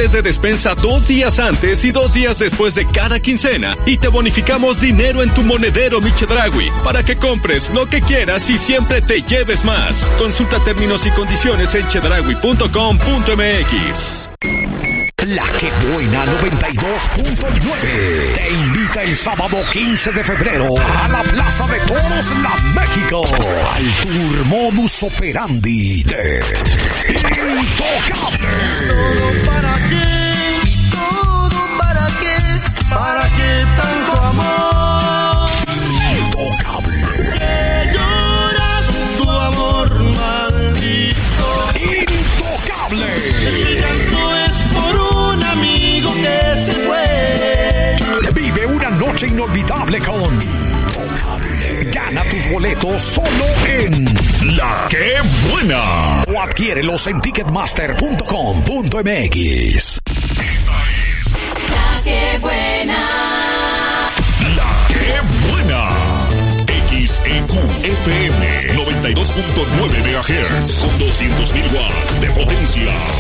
vales de despensa 2 días antes y 2 días después de cada quincena. Y te bonificamos dinero en tu monedero Mi Chedraui para que compres lo que quieras y siempre te lleves más. Consulta términos y condiciones en chedraui.com.mx. La que buena 92.9 te invita el sábado 15 de febrero a la Plaza de Toros La México al tour Modus Operandi de Intocable. ¿Todo para qué? ¿Todo para qué? ¿Para qué tanto amor? Intocable. Que lloras tu amor maldito. Intocable. Mi llanto es por un amigo que se fue. Vive una noche inolvidable con Intocable. Gana tus boletos solo en La Que Buena o adquiérelos en ticketmaster.com.mx. La Que Buena. La Que Buena. XEQ FM 92.9 MHz con 200.000 watts de potencia.